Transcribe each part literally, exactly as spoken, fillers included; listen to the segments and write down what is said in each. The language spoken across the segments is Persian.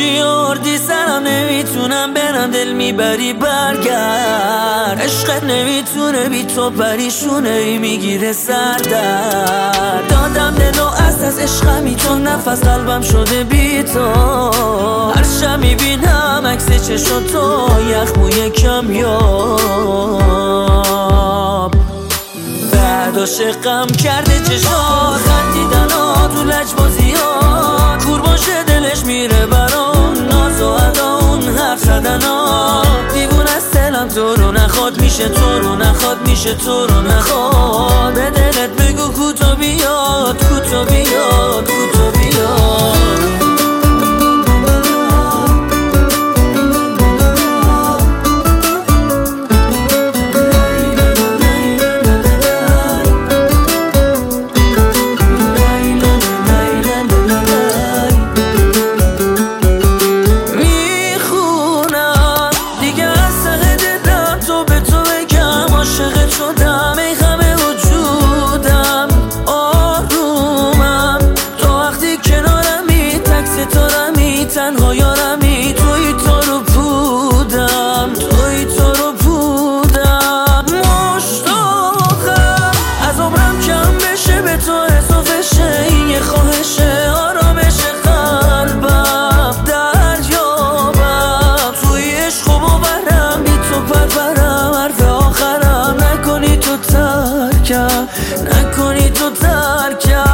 چی آردی سرم نمیتونم برم، دل میبری برگرد. عشقت نمیتونه بی تو پریشونه میگیره سردرد. دادم دلو از از عشقمی تو نفس قلبم شده بی تو. هر شب میبینم عکس چشم تو یخ موی کمیاب. بعد عاشقم کرده چشات خندیدن ها تو لجبازیات. کور باشه دلش میره برام ناز و ادا اون حرف زدن ها. دیوون از دلم تو رو نخواد میشه تو رو نخواد میشه تو رو نخواد. به دلت بگو کوتا بیاد کوتا بیاد کوتا بیاد. شدم ای همه وجودم آرومم. تو وقتی کنارمی تک ستارمی تنها یارمی. توی تو رو بودم توی تو رو بودم. مشتاقم از عمرم کم بشه به تو اضافه شه. این یه خواهشه آرامش قلبم دریابم. توی عشق و باورم بی تو پرورم. حرف آخرم نکنی تو ترکم نکنی تو ترکم.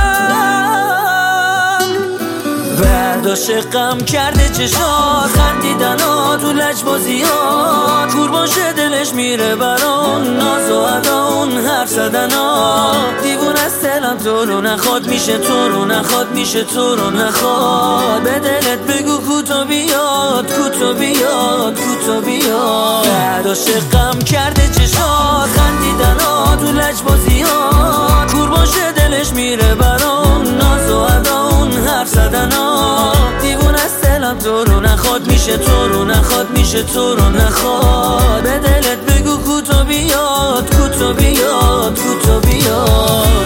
بعد عاشقم کرده چشات خندیدن ها تو لجبازیات. کور باشه دلش میره برام ناز و ادا اون حرف زدن ها. دیوون از دلم تو رو نخواد میشه تو رو نخواد میشه تو رو نخواد. به دلت بگو کوتا بیاد کوتا بیاد کوتا بیاد. بعد عاشقم کرده چشات خندیدن ها تو لجبازیات. کور باشه دلش میره برام ناز و ادا اون حرف زدن ها. دیوون از دلم تو رو نخواد میشه تو رو نخواد میشه تو رو نخواد. به دلت بگو کوتا بیاد کوتا بیاد کوتا بیاد.